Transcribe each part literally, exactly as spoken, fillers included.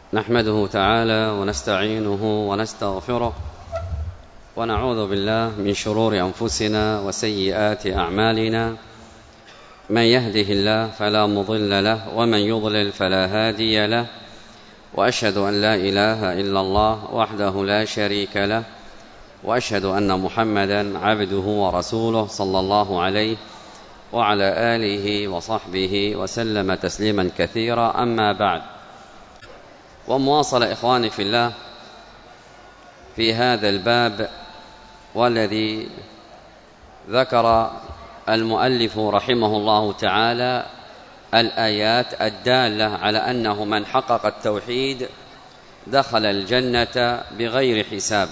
نحمده تعالى ونستعينه ونستغفره ونعوذ بالله من شرور أنفسنا وسيئات أعمالنا. من يهده الله فلا مضل له ومن يضلل فلا هادي له، وأشهد أن لا إله إلا الله وحده لا شريك له، وأشهد أن محمدا عبده ورسوله صلى الله عليه وعلى آله وصحبه وسلم تسليما كثيرا. أما بعد، ومواصلة إخواني في الله في هذا الباب والذي ذكر المؤلف رحمه الله تعالى الآيات الدالة على أنه من حقق التوحيد دخل الجنة بغير حساب.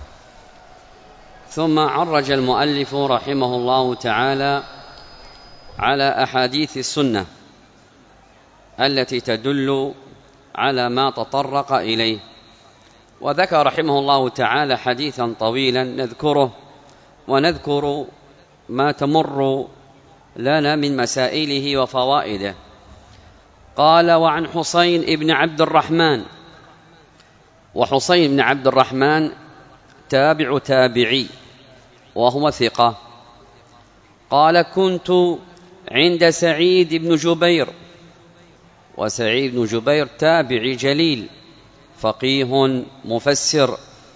ثم عرج المؤلف رحمه الله تعالى على أحاديث السنة التي تدل على ما تطرق إليه، وذكر رحمه الله تعالى حديثا طويلا نذكره ونذكر ما تمر لنا من مسائله وفوائده. قال: وعن حسين بن عبد الرحمن، وحسين بن عبد الرحمن تابع تابعي وهو ثقة. قال: كنت عند سعيد بن جبير، وسعيد بن جبير تابعي جليل فقيه مفسر،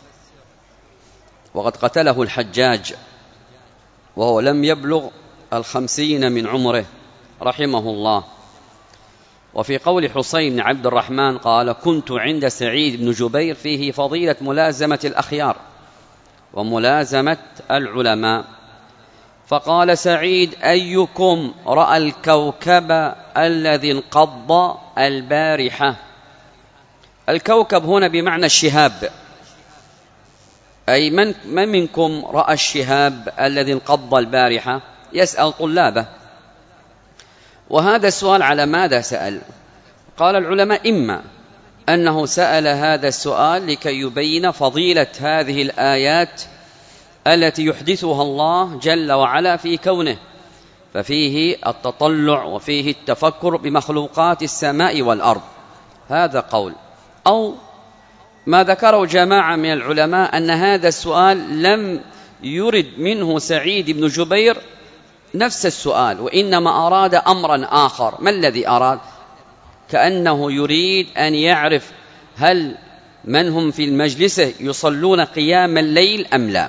وقد قتله الحجاج وهو لم يبلغ الخمسين من عمره رحمه الله. وفي قول حسين بن عبد الرحمن قال: كنت عند سعيد بن جبير فيه فضيلة ملازمة الأخيار وملازمة العلماء. فقال سعيد: أيكم رأى الكوكب الذي انقض البارحة؟ الكوكب هنا بمعنى الشهاب، أي من, من منكم رأى الشهاب الذي انقض البارحة؟ يسأل طلابه. وهذا السؤال على ماذا سأل؟ قال العلماء: إما أنه سأل هذا السؤال لكي يبين فضيلة هذه الآيات التي يحدثها الله جل وعلا في كونه، ففيه التطلع وفيه التفكر بمخلوقات السماء والأرض، هذا قول. أو ما ذكره جماعة من العلماء أن هذا السؤال لم يرد منه سعيد بن جبير نفس السؤال، وإنما أراد أمرا آخر. ما الذي أراد؟ كأنه يريد أن يعرف هل من هم في المجلس يصلون قيام الليل أم لا.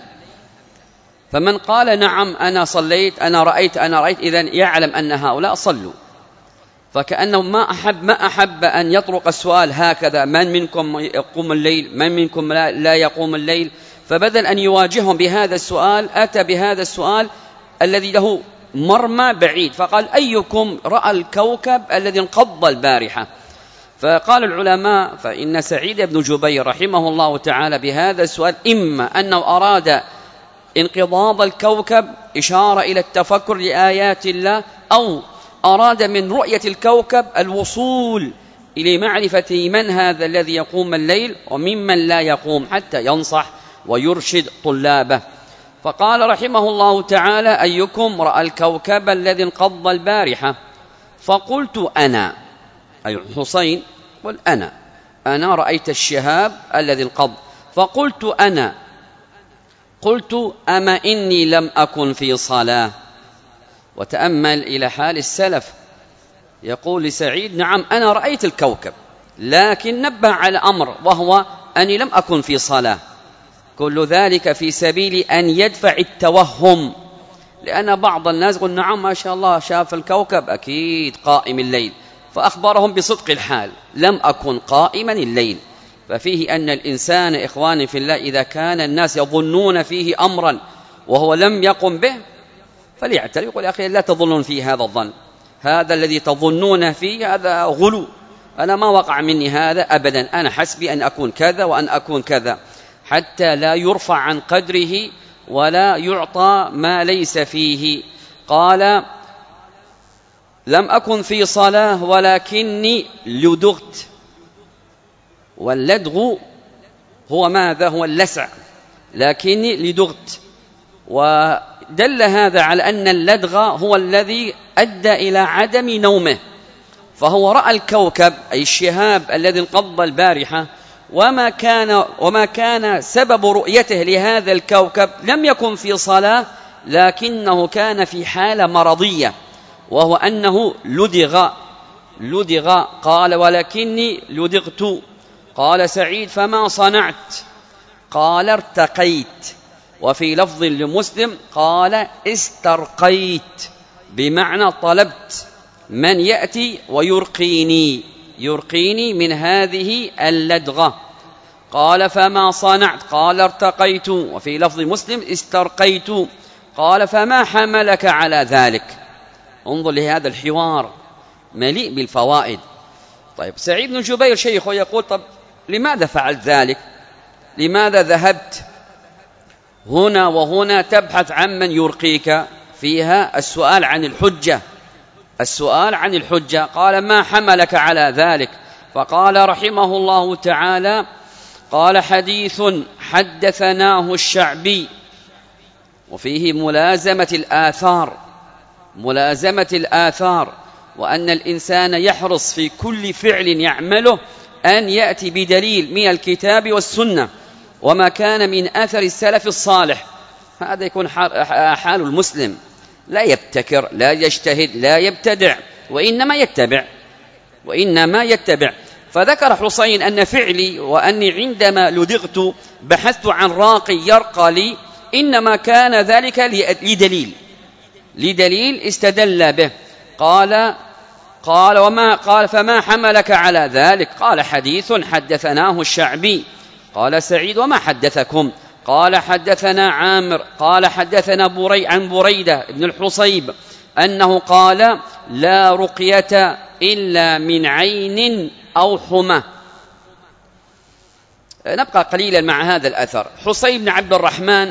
فمن قال: نعم أنا صليت، أنا رأيت، أنا رأيت، إذن يعلم أن هؤلاء صلوا. فكأنه ما أحب ما أحب أن يطرق السؤال هكذا: من منكم يقوم الليل، من منكم لا يقوم الليل. فبدل أن يواجههم بهذا السؤال أتى بهذا السؤال الذي له مرمى بعيد، فقال: أيكم رأى الكوكب الذي انقض البارحة؟ فقال العلماء: فإن سعيد بن جبير رحمه الله تعالى بهذا السؤال إما أنه أراد انقضاض الكوكب إشارة إلى التفكر لآيات الله، أو أراد من رؤية الكوكب الوصول إلى معرفة من هذا الذي يقوم الليل وممن لا يقوم، حتى ينصح ويرشد طلابه. فقال رحمه الله تعالى: أيكم رأى الكوكب الذي انقض البارحة؟ فقلت أنا، أي حسين قل أنا أنا رأيت الشهاب الذي انقض. فقلت أنا، قلت: أما إني لم أكن في صلاة. وتأمل إلى حال السلف، يقول لسعيد: نعم أنا رأيت الكوكب، لكن نبه على أمر وهو أني لم أكن في صلاة. كل ذلك في سبيل أن يدفع التوهم، لأن بعض الناس يقول: نعم ما شاء الله شاف الكوكب أكيد قائم الليل، فأخبرهم بصدق الحال: لم أكن قائما الليل. ففيه أن الإنسان إخواني في الله إذا كان الناس يظنون فيه أمرا وهو لم يقم به فليعترف، يقول: يا أخي لا تظنون فيه هذا الظن، هذا الذي تظنون فيه هذا غلو، أنا ما وقع مني هذا أبدا، أنا حسبي أن أكون كذا وأن أكون كذا، حتى لا يرفع عن قدره ولا يعطى ما ليس فيه. قال: لم أكن في صلاة ولكني لدغت. واللدغ هو ماذا؟ هو اللسع، لكني لدغت. ودل هذا على أن اللدغ هو الذي أدى إلى عدم نومه، فهو رأى الكوكب أي الشهاب الذي انقض البارحة، وما كان, وما كان سبب رؤيته لهذا الكوكب لم يكن في صلاة، لكنه كان في حالة مرضية، وهو أنه لدغ لدغ قال ولكني لدغت. قال سعيد فما صنعت؟ قال ارتقيت. وفي لفظ لمسلم قال استرقيت، بمعنى طلبت من يأتي ويرقيني يرقيني من هذه اللدغة. قال فما صنعت؟ قال ارتقيت. وفي لفظ مسلم استرقيت. قال فما حملك على ذلك؟ انظر لهذا الحوار مليء بالفوائد. طيب سعيد بن جبير شيخه يقول طب لماذا فعلت ذلك؟ لماذا ذهبت هنا وهنا تبحث عن من يرقيك؟ فيها السؤال عن الحجة السؤال عن الحجة. قال ما حملك على ذلك؟ فقال رحمه الله تعالى قال حديث حدثناه الشعبي، وفيه ملازمة الآثار ملازمة الآثار وأن الإنسان يحرص في كل فعل يعمله أن يأتي بدليل من الكتاب والسنة وما كان من أثر السلف الصالح. هذا يكون حال المسلم، لا يبتكر، لا يجتهد، لا يبتدع، وإنما يتبع وإنما يتبع. فذكر حسين أن فعلي وأني عندما لدغت بحثت عن راقي يرقى لي، إنما كان ذلك لدليل لدليل استدل به. قال قال وما قال فما حملك على ذلك؟ قال حديث حدثناه الشعبي. قال سعيد وما حدثكم؟ قال حدثنا عامر قال حدثنا بري عن بريدة بن الحصيب أنه قال لا رقية إلا من عين أو حمى. نبقى قليلا مع هذا الأثر. حصيب بن عبد الرحمن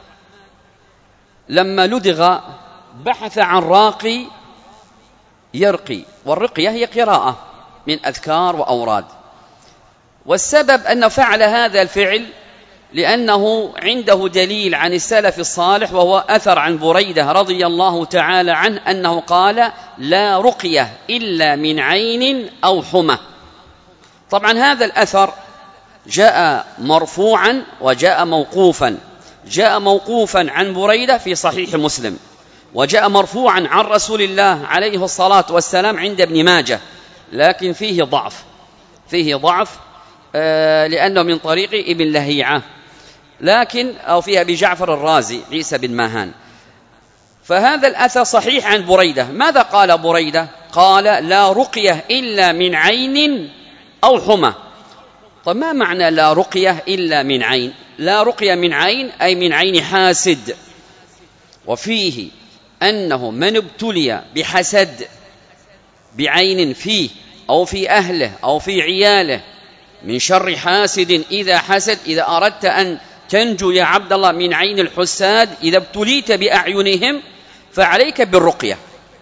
لما لدغ بحث عن راقي يرقي، والرقية هي قراءة من أذكار وأوراد، والسبب أنه فعل هذا الفعل لأنه عنده دليل عن السلف الصالح، وهو أثر عن بريدة رضي الله تعالى عنه أنه قال لا رقية إلا من عين أو حمى. طبعا هذا الأثر جاء مرفوعا وجاء موقوفا. جاء موقوفا عن بريدة في صحيح مسلم، وجاء مرفوعا عن رسول الله عليه الصلاة والسلام عند ابن ماجه، لكن فيه ضعف فيه ضعف آه لأنه من طريق ابن لهيعة، لكن أو فيها بجعفر الرازي عيسى بن ماهان. فهذا الأثر صحيح عن بريدة. ماذا قال بريدة؟ قال لا رقية إلا من عين أو حمى. طب ما معنى لا رقية إلا من عين؟ لا رقية من عين أي من عين حاسد، وفيه أنه من ابتلي بحسد بعين فيه أو في أهله أو في عياله من شر حاسد إذا حسد. إذا أردت أن تنجو يا عبد الله من عين الحساد إذا ابتليت بأعينهم فعليك بالرقية،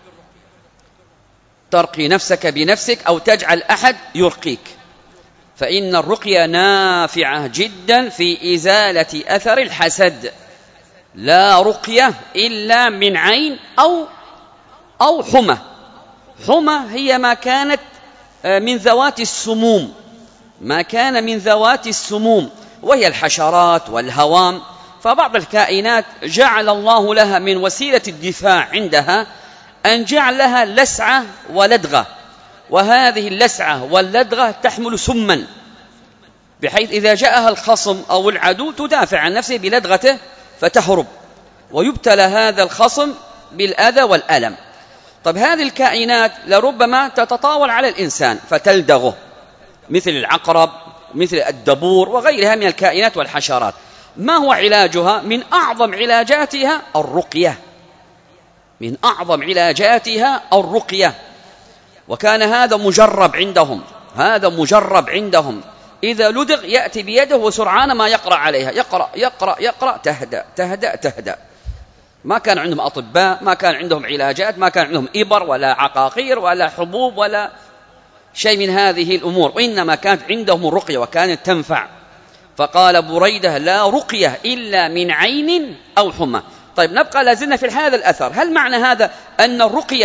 ترقي نفسك بنفسك أو تجعل أحد يرقيك، فإن الرقية نافعة جدا في إزالة أثر الحسد. لا رقية إلا من عين أو أو حمى. حمى هي ما كانت من ذوات السموم ما كان من ذوات السموم وهي الحشرات والهوام. فبعض الكائنات جعل الله لها من وسيلة الدفاع عندها أن جعل لها لسعة ولدغة، وهذه اللسعة واللدغة تحمل سما، بحيث إذا جاءها الخصم أو العدو تدافع عن نفسه بلدغته فتهرب، ويبتلى هذا الخصم بالأذى والألم. طب هذه الكائنات لربما تتطاول على الإنسان فتلدغه، مثل العقرب مثل الدبور وغيرها من الكائنات والحشرات. ما هو علاجها؟ من أعظم علاجاتها الرقية من أعظم علاجاتها الرقية. وكان هذا مجرب عندهم هذا مجرب عندهم إذا لدغ يأتي بيده وسرعان ما يقرأ عليها، يقرأ يقرأ يقرأ تهدأ تهدأ تهدأ. ما كان عندهم أطباء، ما كان عندهم علاجات، ما كان عندهم إبر ولا عقاقير ولا حبوب ولا شيء من هذه الأمور، وإنما كانت عندهم الرقية وكانت تنفع. فقال بريدة لا رقية إلا من عين أو حمى. طيب نبقى لازلنا في هذا الأثر. هل معنى هذا أن الرقية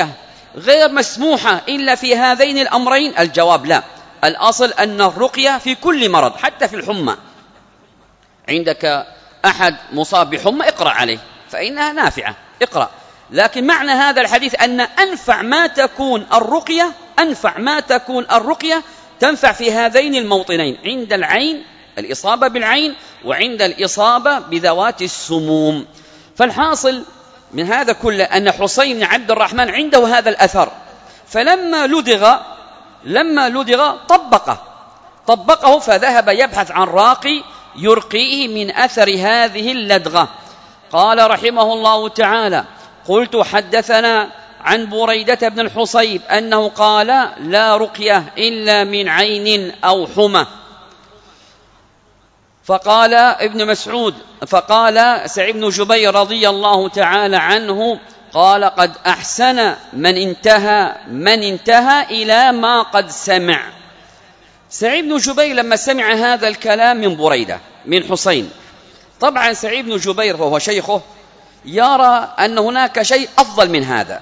غير مسموحة إلا في هذين الأمرين؟ الجواب لا. الأصل أن الرقية في كل مرض، حتى في الحمى. عندك أحد مصاب بحمى اقرأ عليه فإنها نافعة، اقرأ. لكن معنى هذا الحديث أن أنفع ما تكون الرقية أنفع ما تكون الرقية تنفع في هذين الموطنين، عند العين، الإصابة بالعين، وعند الإصابة بذوات السموم. فالحاصل من هذا كله أن حسين بن عبد الرحمن عنده هذا الأثر، فلما لدغ لما لدغ طبقه طبقه فذهب يبحث عن راقي يرقيه من أثر هذه اللدغة. قال رحمه الله تعالى: قلت حدثنا عن بريدة بن الحصيب أنه قال: لا رقية إلا من عين أو حمى. فقال ابن مسعود فقال سعيد بن جبير رضي الله تعالى عنه قال: قد أحسن من انتهى من انتهى إلى ما قد سمع. سعيد بن جبير لما سمع هذا الكلام من بريدة من حسين، طبعا سعيد بن جبير وهو شيخه يرى أن هناك شيء أفضل من هذا،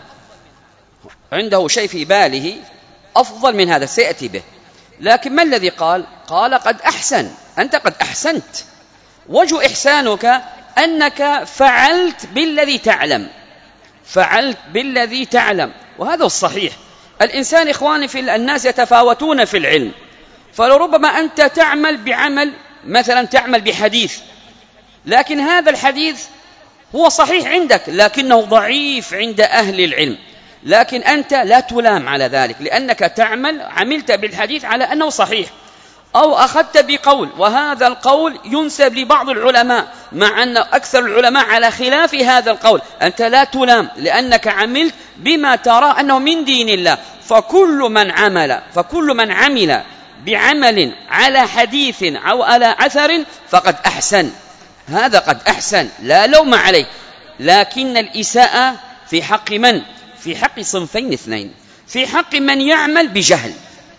عنده شيء في باله أفضل من هذا سيأتي به. لكن ما الذي قال؟ قال: قد أحسن، أنت قد أحسنت. وجه إحسانك أنك فعلت بالذي تعلم فعلت بالذي تعلم وهذا الصحيح. الإنسان إخواني في الناس يتفاوتون في العلم، فلربما أنت تعمل بعمل، مثلا تعمل بحديث، لكن هذا الحديث هو صحيح عندك لكنه ضعيف عند أهل العلم، لكن أنت لا تلام على ذلك لأنك تعمل عملت بالحديث على أنه صحيح، أو أخذت بقول وهذا القول ينسب لبعض العلماء مع أن أكثر العلماء على خلاف هذا القول، أنت لا تلام لأنك عملت بما ترى أنه من دين الله. فكل من عمل فكل من عمل بعمل على حديث أو على أثر فقد أحسن، هذا قد أحسن لا لوم عليه. لكن الإساءة في حق من؟ في حق صنفين اثنين، في حق من يعمل بجهل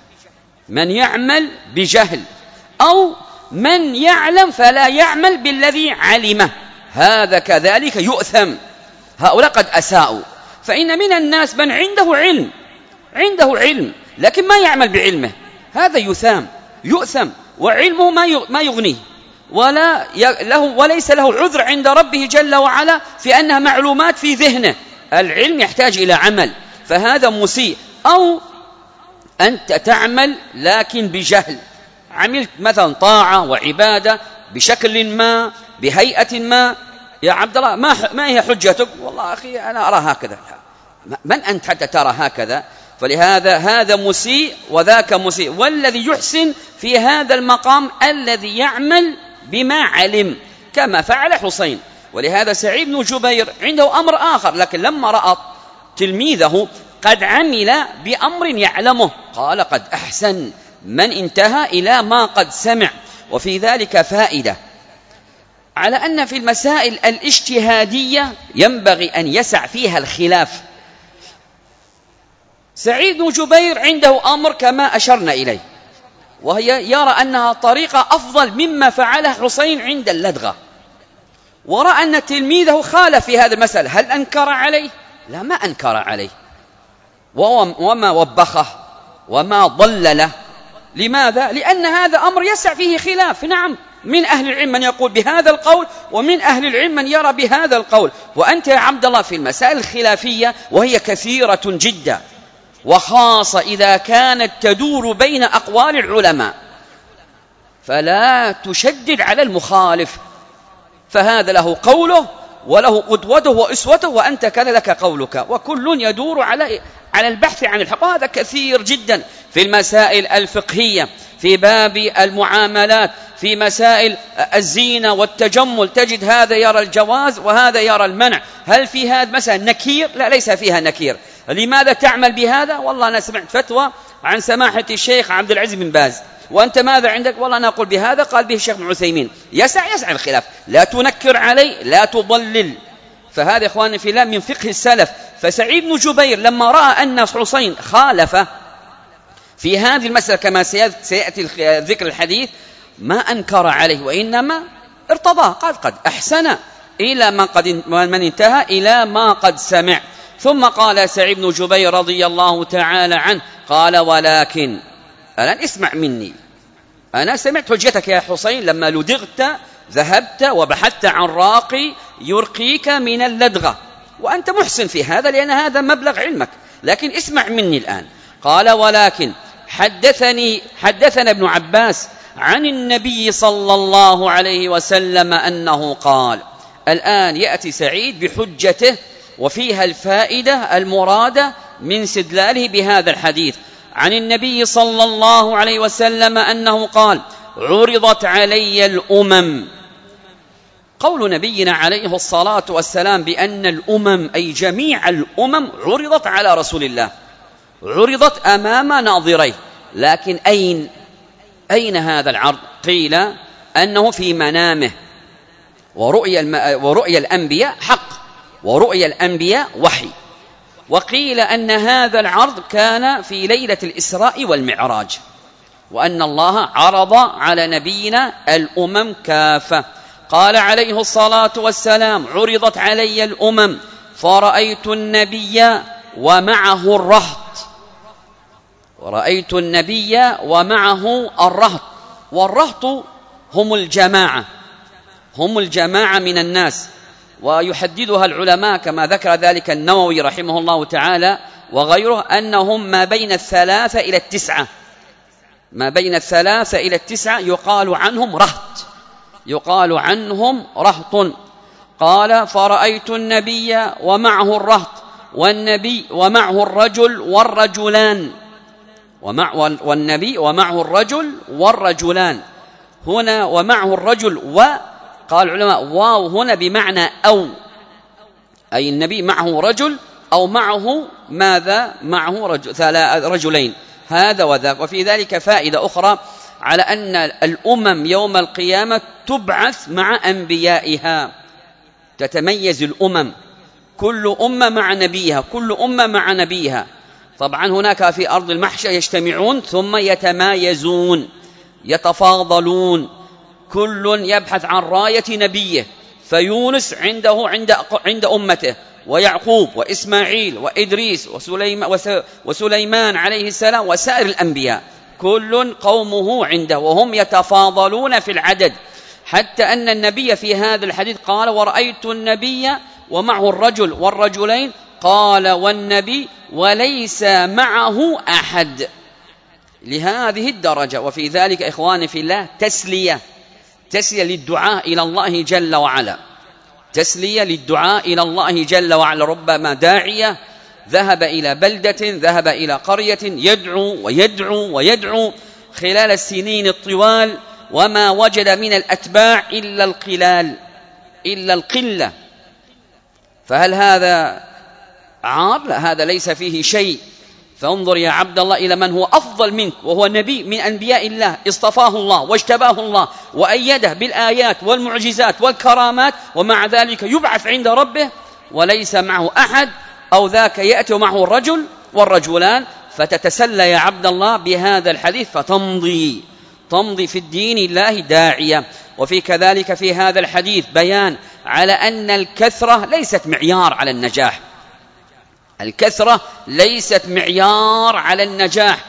من يعمل بجهل أو من يعلم فلا يعمل بالذي علمه، هذا كذلك يؤثم. هؤلاء قد أساءوا. فإن من الناس من عنده علم عنده علم لكن ما يعمل بعلمه، هذا يثام يؤثم، وعلمه ما يغنيه ولا له وليس له عذر عند ربه جل وعلا في أنها معلومات في ذهنه. العلم يحتاج إلى عمل، فهذا مسيء. أو أنت تعمل لكن بجهل، عملت مثلا طاعة وعبادة بشكل ما بهيئة ما، يا عبد الله ما, ما هي حجتك؟ والله أخي أنا أرى هكذا. من أنت حتى ترى هكذا؟ فلهذا هذا مسيء وذاك مسيء. والذي يحسن في هذا المقام الذي يعمل بما علم كما فعل حسين. ولهذا سعيد بن جبير عنده أمر آخر، لكن لما رأى تلميذه قد عمل بأمر يعلمه قال: قد أحسن من انتهى إلى ما قد سمع. وفي ذلك فائدة على أن في المسائل الاجتهادية ينبغي أن يسع فيها الخلاف. سعيد بن جبير عنده أمر كما أشرنا إليه، وهي يرى أنها طريقة أفضل مما فعله حسين عند اللدغة، ورأى أن تلميذه خالف في هذا المسألة. هل أنكر عليه؟ لا، ما أنكر عليه وما وبخه وما ضلله. لماذا؟ لأن هذا أمر يسع فيه خلاف. نعم، من أهل العلم من يقول بهذا القول، ومن أهل العلم من يرى بهذا القول. وأنت يا عبد الله في المسائل الخلافية وهي كثيرة جدا، وخاصة إذا كانت تدور بين أقوال العلماء، فلا تشدد على المخالف، فهذا له قوله وله قدوته وأسوته، وأنت كان لك قولك، وكل يدور على على البحث عن الحق. هذا كثير جدا في المسائل الفقهية، في باب المعاملات، في مسائل الزينة والتجمل، تجد هذا يرى الجواز وهذا يرى المنع. هل في هذا مثلا نكير؟ لا، ليس فيها نكير. لماذا تعمل بهذا؟ والله أنا سمعت فتوى عن سماحة الشيخ عبد العزيز بن باز، وأنت ماذا عندك؟ والله أنا أقول بهذا قال به الشيخ ابن عثيمين. يسع يسع الخلاف، لا تنكر عليه، لا تضلل. فهذا إخواني في الله من فقه السلف. فسعيد بن جبير لما رأى أن حسين خالف في هذه المسألة كما سيأتي ذكر الحديث، ما أنكر عليه وإنما ارتضاه، قال: قد أحسن إلى من, قد من انتهى إلى ما قد سمع. ثم قال سعيد بن جبير رضي الله تعالى عنه قال ولكن الآن اسمع مني، أنا سمعت حجتك يا حسين لما لدغت ذهبت وبحثت عن راقي يرقيك من اللدغة، وأنت محسن في هذا لأن هذا مبلغ علمك، لكن اسمع مني الآن. قال ولكن حدثني حدثنا ابن عباس عن النبي صلى الله عليه وسلم أنه قال. الآن يأتي سعيد بحجته وفيها الفائدة المرادة من استدلاله بهذا الحديث عن النبي صلى الله عليه وسلم أنه قال عرضت علي الأمم. قول نبينا عليه الصلاة والسلام بأن الأمم أي جميع الأمم عرضت على رسول الله، عرضت أمام ناظريه، لكن أين أين هذا العرض؟ قيل أنه في منامه، ورؤيا, الم... ورؤيا الأنبياء حق، ورؤيا الأنبياء وحي. وقيل أن هذا العرض كان في ليلة الإسراء والمعراج، وأن الله عرض على نبينا الأمم كافة. قال عليه الصلاة والسلام عرضت علي الأمم فرأيت النبي ومعه الرهط، ورأيت النبي ومعه الرهط، والرهط هم الجماعة، هم الجماعة من الناس، ويحددها العلماء كما ذكر ذلك النووي رحمه الله تعالى وغيره أنهم ما بين الثلاثة إلى التسعة، ما بين الثلاثة إلى التسعة يقال عنهم رهط، يقال عنهم رهط. قال فرأيت النبي ومعه الرهط والنبي ومعه الرجل والرجلان، ومع والنبي ومعه الرجل والرجلان. هنا ومعه الرجل، وقال العلماء واو هنا بمعنى أو، أي النبي معه رجل أو معه ماذا؟ معه رجل رجلين، هذا وذاك. وفي ذلك فائدة أخرى على أن الأمم يوم القيامة تبعث مع أنبيائها، تتميز الأمم، كل أمة مع نبيها، كل أمة مع نبيها. طبعا هناك في أرض المحشر يجتمعون ثم يتمايزون يتفاضلون، كل يبحث عن راية نبيه، فيونس عنده عند عند أمته، ويعقوب وإسماعيل وإدريس وسليمان, وسليمان عليه السلام وسائر الأنبياء، كل قومه عنده، وهم يتفاضلون في العدد، حتى أن النبي في هذا الحديث قال ورأيت النبي ومعه الرجل والرجلين، قال والنبي وليس معه أحد، لهذه الدرجة. وفي ذلك إخواني في الله تسلية، تسلية للدعاء إلى الله جل وعلا، تسلية للدعاء إلى الله جل وعلا. ربما داعية ذهب إلى بلدة، ذهب إلى قرية يدعو ويدعو ويدعو خلال السنين الطوال، وما وجد من الأتباع إلا القلال، إلا القلة، فهل هذا عار؟ لا، هذا ليس فيه شيء. فانظر يا عبد الله إلى من هو أفضل منك، وهو نبي من أنبياء الله، اصطفاه الله واجتباه الله وأيده بالآيات والمعجزات والكرامات، ومع ذلك يبعث عند ربه وليس معه أحد، أو ذاك يأتي معه الرجل والرجلان. فتتسلى يا عبد الله بهذا الحديث فتمضي تمضي في الدين الله داعية. وفي كذلك في هذا الحديث بيان على أن الكثرة ليست معيار على النجاح، الكثرة ليست معيار على النجاح.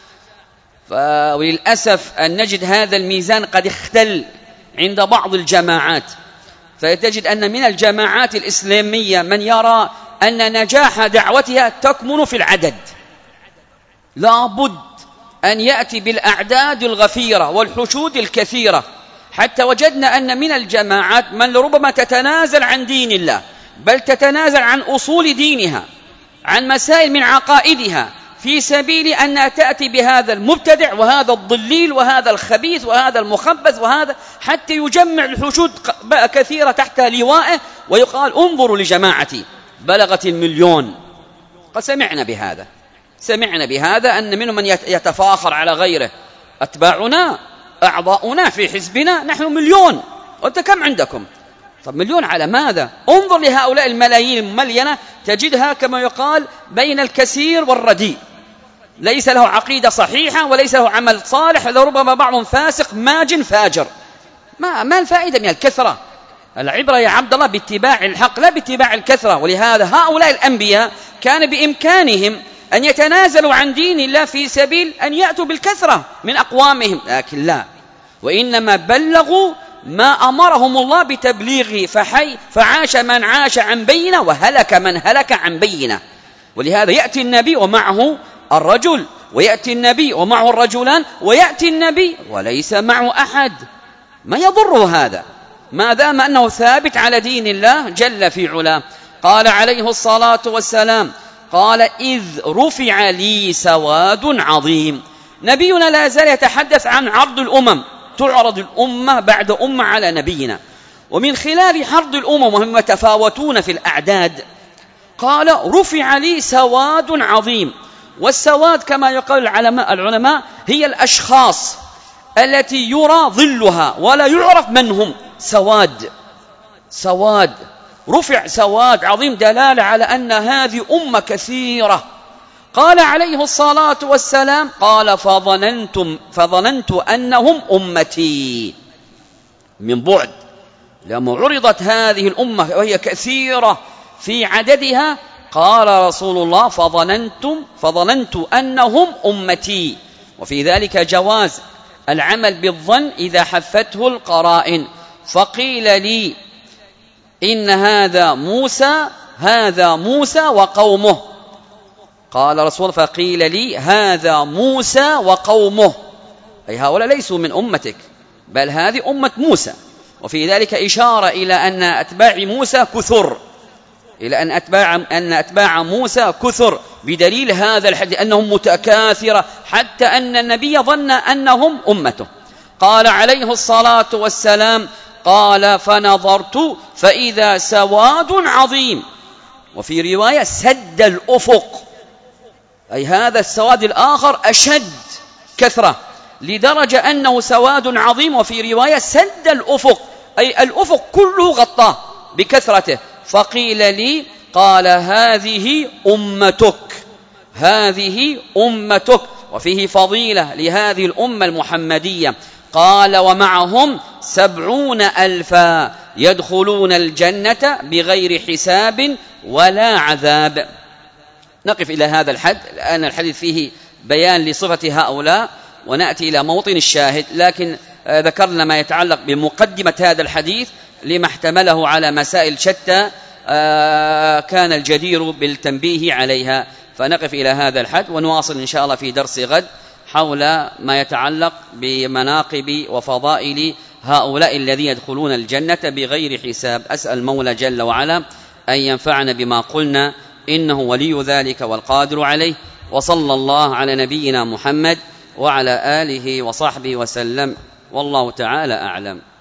وللأسف أن نجد هذا الميزان قد اختل عند بعض الجماعات، فتجد أن من الجماعات الإسلامية من يرى أن نجاح دعوتها تكمن في العدد، لا بد أن يأتي بالأعداد الغفيرة والحشود الكثيرة. حتى وجدنا أن من الجماعات من لربما تتنازل عن دين الله، بل تتنازل عن أصول دينها، عن مسائل من عقائدها، في سبيل أن تأتي بهذا المبتدع وهذا الضليل وهذا الخبيث وهذا المخبث وهذا، حتى يجمع الحشود كثيرة تحت لوائه، ويقال انظروا لجماعتي بلغت المليون. قد سمعنا بهذا، سمعنا بهذا أن منهم من يتفاخر على غيره، أتباعنا أعضاؤنا في حزبنا نحن مليون، وأنت كم عندكم؟ طب مليون على ماذا؟ انظر لهؤلاء الملايين الملينة، تجدها كما يقال بين الكثير والرديء، ليس له عقيدة صحيحة وليس له عمل صالح، لربما بعضهم فاسق ماجن فاجر. ما, ما الفائدة من الكثرة؟ العبرة يا عبد الله باتباع الحق لا باتباع الكثرة. ولهذا هؤلاء الأنبياء كان بإمكانهم أن يتنازلوا عن دين الله في سبيل أن يأتوا بالكثرة من أقوامهم، لكن لا، وإنما بلغوا ما أمرهم الله بتبليغه، فحي فعاش من عاش عن بينة وهلك من هلك عن بينة. ولهذا يأتي النبي ومعه الرجل، ويأتي النبي ومعه الرجلان، ويأتي النبي وليس معه أحد، ما يضر هذا ما دام أنه ثابت على دين الله جل في علاه. قال عليه الصلاة والسلام قال إذ رفع لي سواد عظيم. نبينا لا زال يتحدث عن عرض الأمم، تعرض الأمة بعد أمة على نبينا، ومن خلال عرض الأمم وهم يتفاوتون في الأعداد قال رفع لي سواد عظيم. والسواد كما يقول العلماء, العلماء هي الأشخاص التي يرى ظلها ولا يعرف من هم. سواد سواد رفع سواد عظيم دلالة على أن هذه أمة كثيرة. قال عليه الصلاة والسلام قال فظننتم فظننت أنهم أمتي من بعد، لما عرضت هذه الأمة وهي كثيرة في عددها قال رسول الله فظننتم فظننت أنهم أمتي. وفي ذلك جواز العمل بالظن إذا حفته القرائن. فقيل لي إن هذا موسى هذا موسى وقومه، قال رسول فقيل لي هذا موسى وقومه، أي هؤلاء ليسوا من أمتك بل هذه أمة موسى. وفي ذلك إشارة إلى أن أتباع موسى كثر، إلى أن أتباع, أن أتباع موسى كثر، بدليل هذا الحديث أنهم متكاثرة حتى أن النبي ظن أنهم أمته. قال عليه الصلاة والسلام قال فنظرت فإذا سواد عظيم، وفي رواية سد الأفق، أي هذا السواد الآخر أشد كثرة لدرجة أنه سواد عظيم، وفي رواية سد الأفق، أي الأفق كله غطاه بكثرته. فقيل لي قال هذه أمتك هذه أمتك. وفيه فضيلة لهذه الأمة المحمدية. قال ومعهم سبعون ألفا يدخلون الجنة بغير حساب ولا عذاب. نقف إلى هذا الحد، الآن الحديث فيه بيان لصفة هؤلاء ونأتي إلى موطن الشاهد، لكن ذكرنا ما يتعلق بمقدمة هذا الحديث لما احتمله على مسائل شتى كان الجدير بالتنبيه عليها. فنقف إلى هذا الحد ونواصل إن شاء الله في درس غد حول ما يتعلق بمناقب وفضائل هؤلاء الذين يدخلون الجنة بغير حساب. أسأل المولى جل وعلا أن ينفعنا بما قلنا، إنه ولي ذلك والقادر عليه. وصلى الله على نبينا محمد وعلى آله وصحبه وسلم، والله تعالى أعلم.